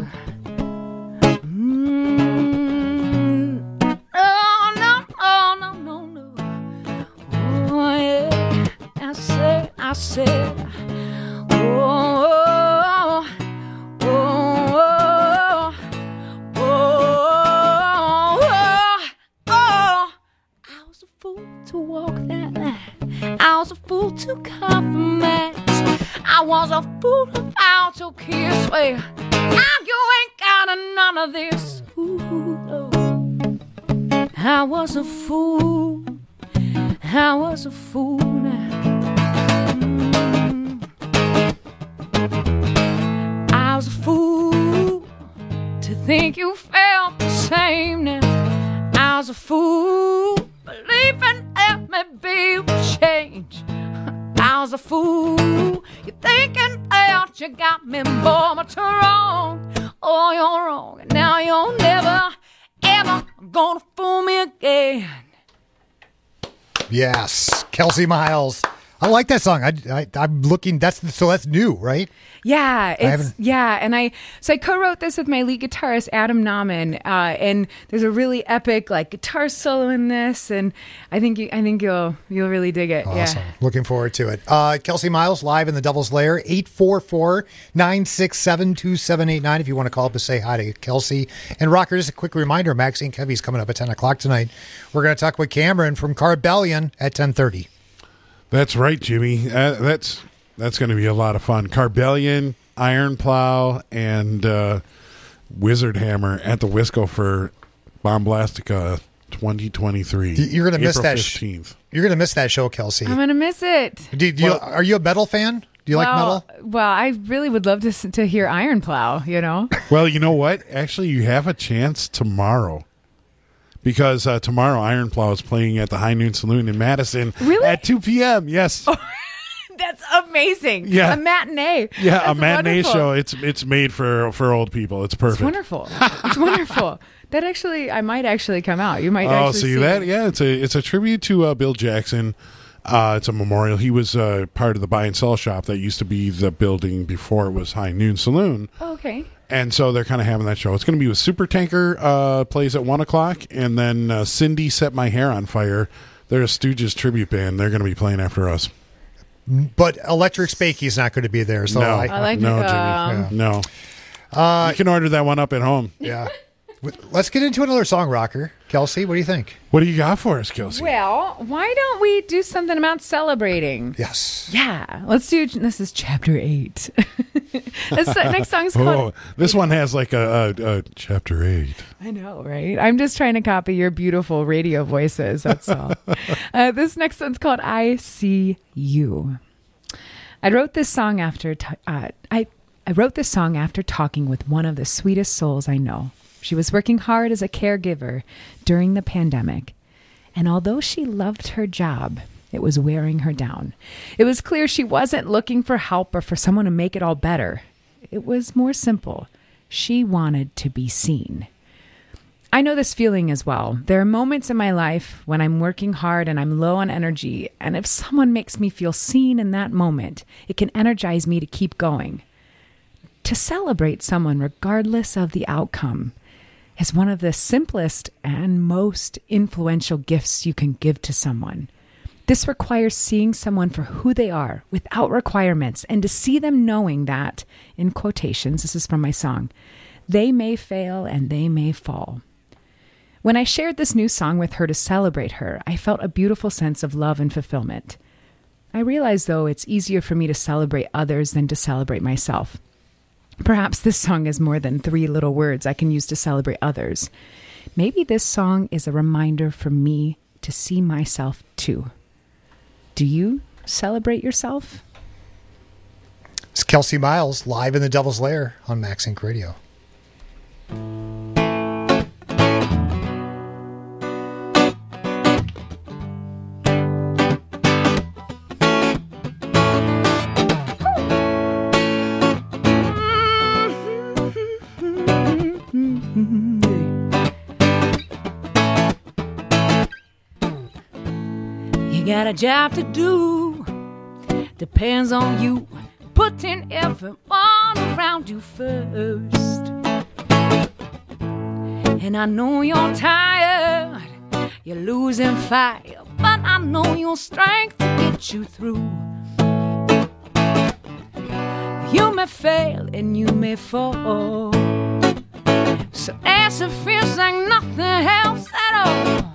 Mm. Oh, no, oh, no, no, no. Oh, yeah. I said, I said, oh, oh, oh, oh, oh, oh, oh. I was a fool to walk that line. I was a fool to compromise. I was a fool about your kiss. Well, now you ain't got none of this. Ooh, no. I was a fool. I was a fool now. Mm. I was a fool to think you felt the same now. I was a fool believing that maybe we'll change. I was a fool. You're thinking that you got me, boy, but you're wrong. Oh, you're wrong. And now you're never, ever gonna fool me again. Yes, Kelsey Miles. I like that song. I, I, I'm looking. That's so that's new, right? Yeah, it's yeah, and I so I co-wrote this with my lead guitarist Adam Nauman, uh, and there's a really epic like guitar solo in this, and I think you, I think you'll you'll really dig it. Awesome. Yeah, looking forward to it. Uh, Kelsey Miles live in the Devil's Lair, eight four four, nine six seven, two seven eight nine if you want to call up and say hi to Kelsey. And Rocker, just a quick reminder, Maxine Kevy's coming up at ten o'clock tonight. We're going to talk with Cameron from Carbellion at ten thirty. That's right, Jimmy. Uh, that's that's going to be a lot of fun. Carbellion, Iron Plow, and uh, Wizard Hammer at the Wisco for Bomblastica twenty twenty-three. You're going to miss that. fifteenth. Sh- you're going to miss that show, Kelsey. I'm gonna miss it. Do, do you, Well- are you a metal fan? Do you like well, metal? Well, I really would love to s- to hear Iron Plow. You know, Well, you know what? Actually, you have a chance tomorrow. Because uh, tomorrow Iron Plow is playing at the High Noon Saloon in Madison Really? at two p.m. Yes. that's amazing. Yeah. a matinee. Yeah, That's a matinee wonderful. show. It's it's made for for old people. It's perfect. It's wonderful. It's wonderful. That actually, I might actually come out. You might. Oh, actually see see that? it. Yeah, it's a it's a tribute to uh, Bill Jackson. Uh, it's a memorial. He was uh, part of the buy and sell shop that used to be the building before it was High Noon Saloon. Oh, okay. And so they're kind of having that show. It's going to be with Super Tanker uh, plays at one o'clock, and then uh, Cindy Set My Hair on Fire. They're a Stooges tribute band. They're going to be playing after us. But Electric Spakey's not going to be there. So no, I, I like no, it, Jimmy, um, no. Uh, you can order that one up at home. Yeah. Let's get into another song, Rocker. Kelsey, what do you think? What do you got for us, Kelsey? Well, why don't we do something about celebrating? Yes. Yeah, let's do. This is chapter eight. this uh, next song is called. Oh, this one has like a, a, a chapter eight. I know, right? I'm just trying to copy your beautiful radio voices. That's all. uh, this next one's called "I See You." I wrote this song after t- uh, I I wrote this song after talking with one of the sweetest souls I know. She was working hard as a caregiver during the pandemic, and although she loved her job, it was wearing her down. It was clear she wasn't looking for help or for someone to make it all better. It was more simple. She wanted to be seen. I know this feeling as well. There are moments in my life when I'm working hard and I'm low on energy, and if someone makes me feel seen in that moment, it can energize me to keep going. To celebrate someone regardless of the outcome is one of the simplest and most influential gifts you can give to someone. This requires seeing someone for who they are without requirements and to see them knowing that, in quotations, this is from my song, they may fail and they may fall. When I shared this new song with her to celebrate her, I felt a beautiful sense of love and fulfillment. I realize, though, it's easier for me to celebrate others than to celebrate myself. Perhaps this song is more than three little words I can use to celebrate others. Maybe this song is a reminder for me to see myself too. Do you celebrate yourself? It's Kelsey Miles live in the Devil's Lair on Max Inc Radio. Got a job to do, depends on you, putting everyone around you first. And I know you're tired, you're losing fire, but I know your strength to get you through. You may fail and you may fall, so as it feels like nothing else at all.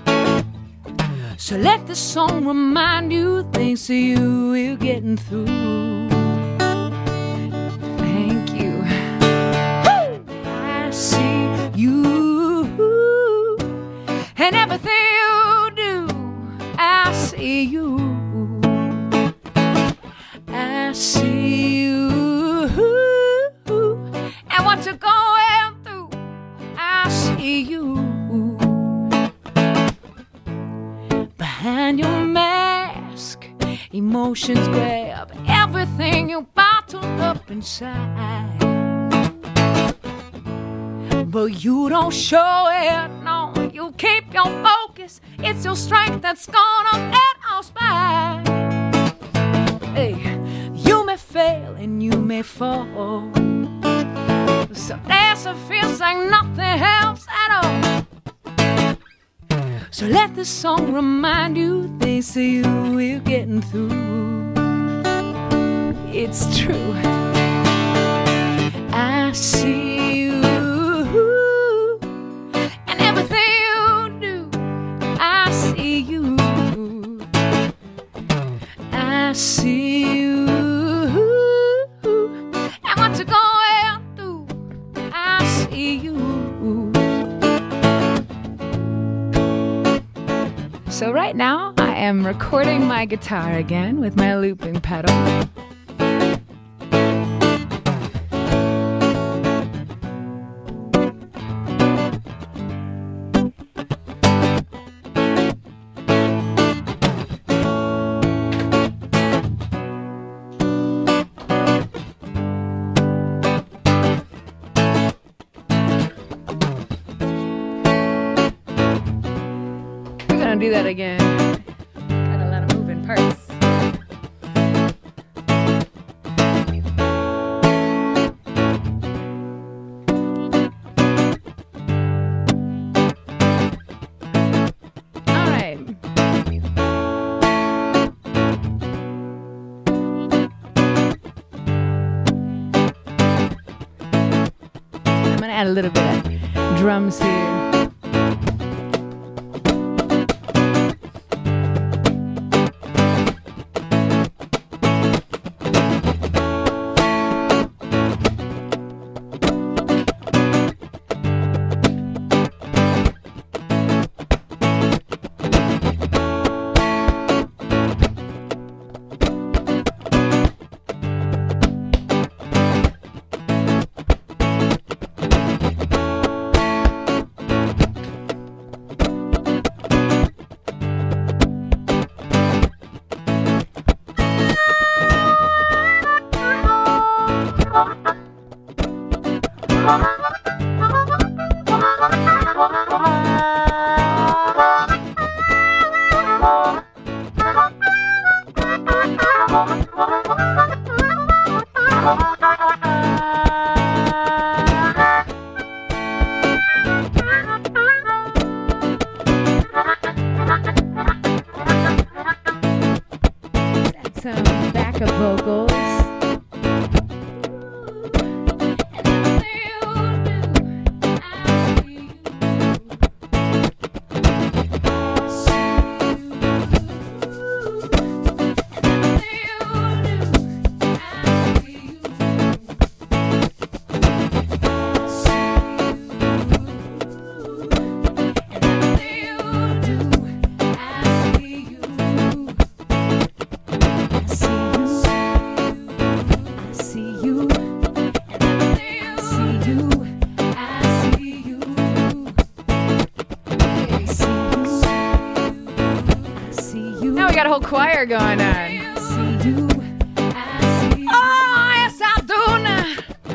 So let the song remind you things that you will getting through. Thank you. Woo! I see you, and everything you do, I see you. I see you, and what you're going through, I see you. Behind your mask, emotions grab everything you bottled up inside. But you don't show it, no, you keep your focus. It's your strength that's gonna let us by. Hey, you may fail and you may fall, so that's it feels like nothing else at all. So let the song remind you things that you will getting through. It's true. I see you, and everything you do, I see you. I see you, and what you're going through, I see you. So right now, I am recording my guitar again with my looping pedal. Do that again. Got a lot of moving parts. All right. I'm gonna add a little bit of drums here. got a whole choir going on. Oh, yes, I do now.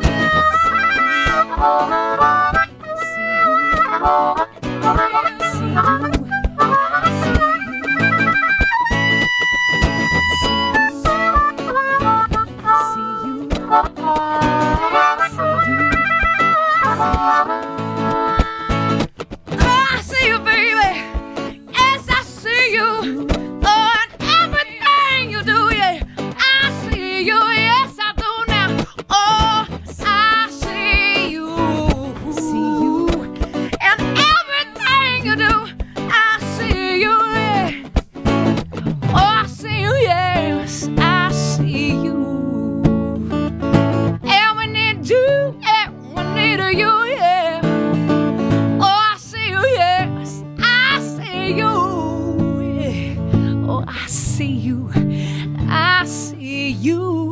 I see you, baby. Yes, I see you. Oh, and everything you do, yeah. I see you. Yes, I do now. Oh, I see you. See you. And everything you do, I see you, yeah. Oh, I see you, yes. I see you. And we need you, and we need you, yeah. Oh, I see you, yes. I see you, yeah. Oh, I see you. I see you.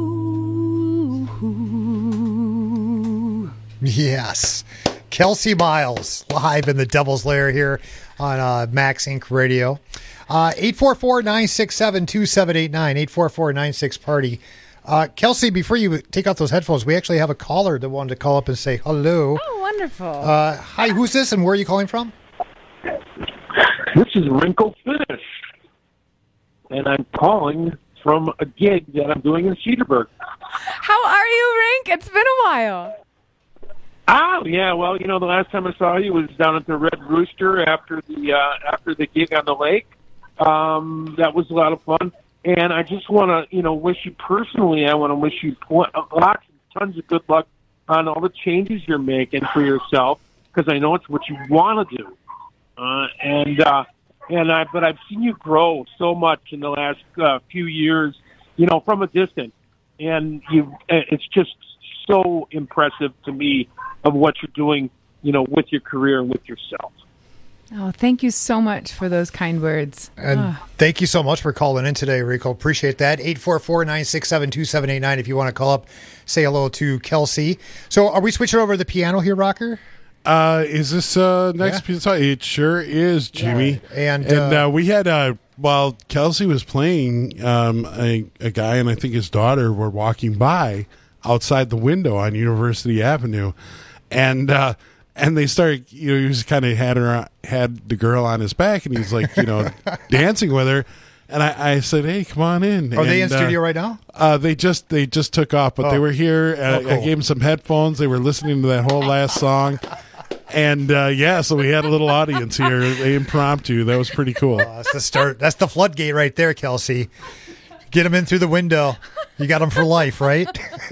Yes. Kelsey Miles live in the Devil's Lair here on uh, Max Inc Radio. Uh, eight four four, nine six seven, two seven eight nine, eight four four, nine six party. Uh, Kelsey, before you take out those headphones, we actually have a caller that wanted to call up and say hello. Oh, wonderful. Uh, hi, who's this and where are you calling from? This is Wrinkle Finish, and I'm calling from a gig that I'm doing in Cedarburg. How are you, Rink? It's been a while. Oh yeah, well, you know, the last time I saw you was down at the Red Rooster after the uh, after the gig on the lake. Um, that was a lot of fun, and I just want to, you know, wish you personally. I want to wish you pl- lots, tons of good luck on all the changes you're making for yourself, because I know it's what you want to do. Uh, and uh, and I, but I've seen you grow so much in the last uh, few years, you know, from a distance, and you. It's just so impressive to me of what you're doing, you know, with your career and with yourself. Oh, thank you so much for those kind words. And oh. thank you so much for calling in today, Rico. Appreciate that. eight four four, nine six seven, two seven eight nine if you want to call up, say hello to Kelsey. So are we switching over to the piano here, Rocker? Uh, is this uh, next Yeah. piece? It sure is, Jimmy. Yeah. And, and uh, uh, we had, uh, while Kelsey was playing, um, a, a guy and I think his daughter were walking by outside the window on University Avenue. And uh, and they started, you know, he was kind of had her had the girl on his back, and he's like, you know, dancing with her. And I, I said, hey, come on in. Are and, they in uh, studio right now? Uh, they just they just took off, but Oh. they were here. And Oh, I, I cool. gave them some headphones. They were listening to that whole last song. And uh, yeah, so we had a little audience here, impromptu. That was pretty cool. Oh, that's the start. That's the floodgate right there, Kelsey. Get them in through the window. You got them for life, right?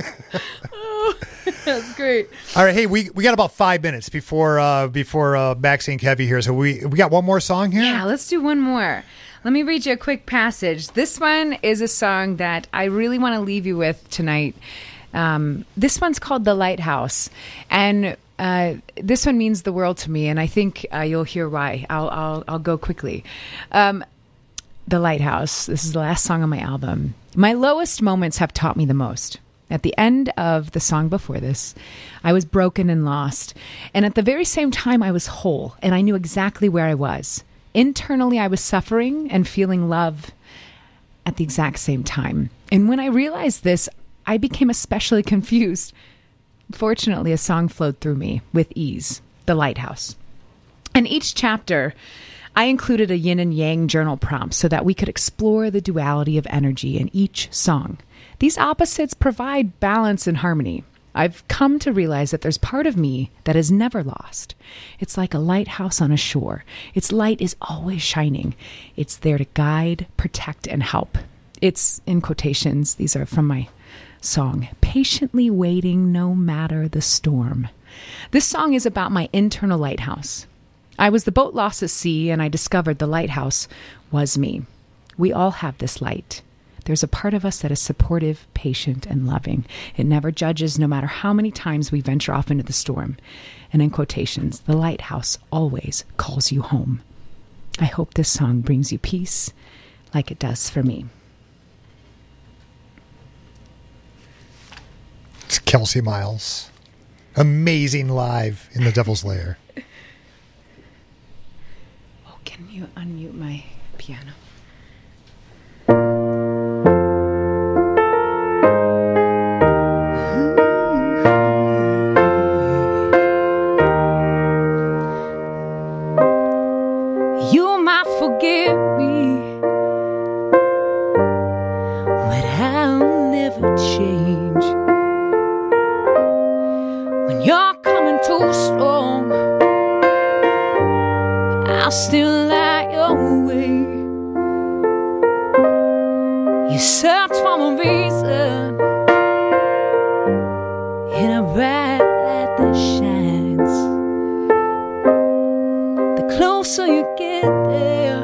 That's great. All right, hey, we, we got about five minutes before uh, before uh, Max Inc Heavy here, so we we got one more song here. Yeah, let's do one more. Let me read you a quick passage. This one is a song that I really want to leave you with tonight. Um, this one's called "The Lighthouse," and uh, this one means the world to me. And I think uh, you'll hear why. I'll I'll, I'll go quickly. Um, "The Lighthouse." This is the last song on my album. My lowest moments have taught me the most. At the end of the song before this, I was broken and lost. And at the very same time, I was whole, and I knew exactly where I was. Internally, I was suffering and feeling love at the exact same time. And when I realized this, I became especially confused. Fortunately, a song flowed through me with ease, "The Lighthouse." In each chapter, I included a yin and yang journal prompt so that we could explore the duality of energy in each song. These opposites provide balance and harmony. I've come to realize that there's part of me that is never lost. It's like a lighthouse on a shore. Its light is always shining. It's there to guide, protect, and help. It's, in quotations, these are from my song, patiently waiting no matter the storm. This song is about my internal lighthouse. I was the boat lost at sea, and I discovered the lighthouse was me. We all have this light. There's a part of us that is supportive, patient, and loving. It never judges, no matter how many times we venture off into the storm. And in quotations, the lighthouse always calls you home. I hope this song brings you peace like it does for me. It's Kelsey Miles. Amazing live in the Devil's Lair. Oh, can you unmute my piano? forgive me, but I'll never change. When you're coming too strong, I'll still lie your way. You search for a reason in a bright light that shines. The closer you get there,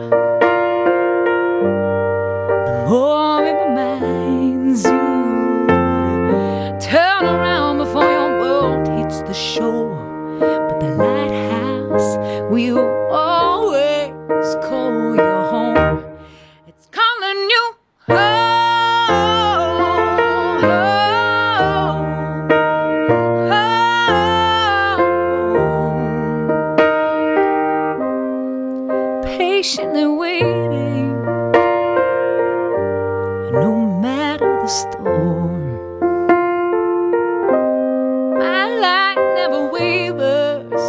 the more it reminds you to turn around before your boat hits the shore. But the lighthouse will always call you home. It's calling you home. Patiently waiting, no matter the storm. My light never wavers,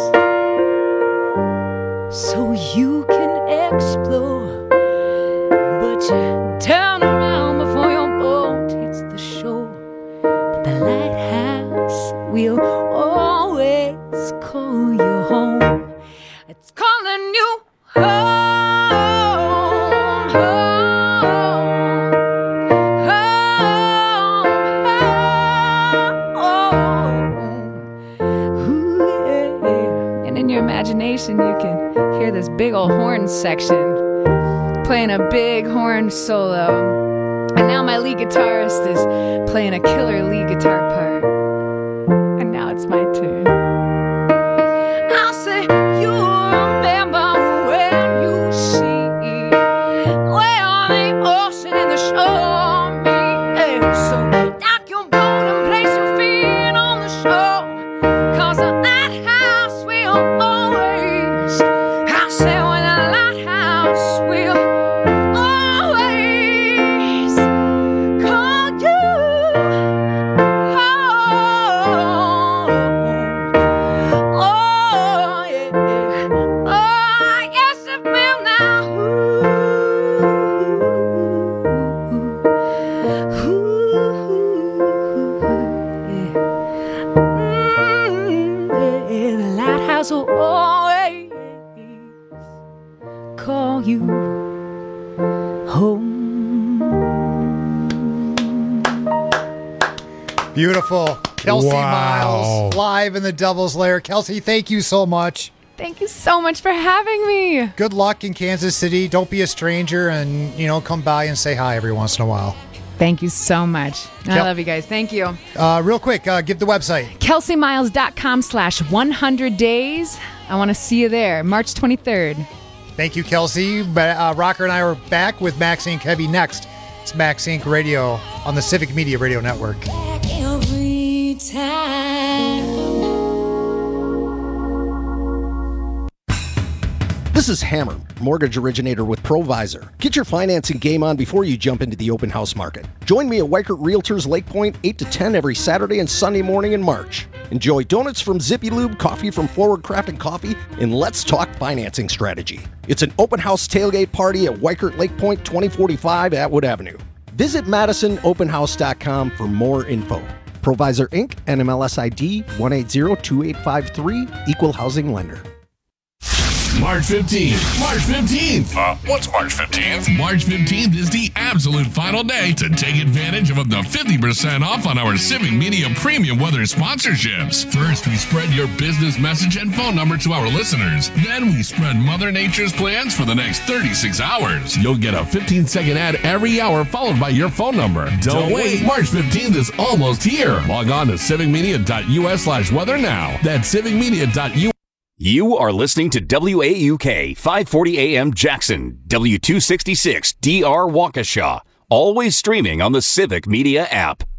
so you can explore. But you turn around before your boat hits the shore. But the lighthouse will always call you home. It's calling you home. Imagination, you can hear this big old horn section playing a big horn solo, and now my lead guitarist is playing a killer lead guitar part, and now it's my turn. I'll say you remember when you see where the ocean and the shore meet, so dock your boat and place your feet on the shore, cause that house will you home. Beautiful. Kelsey Wow. Miles, live in the Devil's Lair. Kelsey, thank you so much. Thank you so much for having me. Good luck in Kansas City. Don't be a stranger, and, you know, come by and say hi every once in a while. Thank you so much. I Kel- love you guys. Thank you. Uh, real quick, uh, give the website. Kelsey Miles dot com slash one hundred days. I want to see you there, March twenty-third. Thank you, Kelsey. Uh, Rocker and I are back with Max Inc Heavy next. It's Max Inc Radio on the Civic Media Radio Network. Every time. This is Hammer, mortgage originator with Provisor. Get your financing game on before you jump into the open house market. Join me at Weikert Realtors Lake Point eight to ten every Saturday and Sunday morning in March. Enjoy donuts from Zippy Lube, coffee from Forward Craft and Coffee, and let's talk financing strategy. It's an open house tailgate party at Weikert Lake Point twenty forty-five Atwood Avenue. Visit Madison Open House dot com for more info. Provisor Incorporated, N M L S I D one eight zero two eight five three, Equal Housing Lender. March fifteenth. March fifteenth. Uh, what's March fifteenth? March fifteenth is the absolute final day to take advantage of up to fifty percent off on our Civic Media Premium Weather sponsorships. First, we spread your business message and phone number to our listeners. Then we spread Mother Nature's plans for the next thirty-six hours. You'll get a fifteen second ad every hour followed by your phone number. Don't, Don't wait. March fifteenth is almost here. Log on to civic media dot u s slash weather now. That's civic media dot u s. You are listening to W A U K five forty A M Jackson, W two sixty-six D R Waukesha, always streaming on the Civic Media app.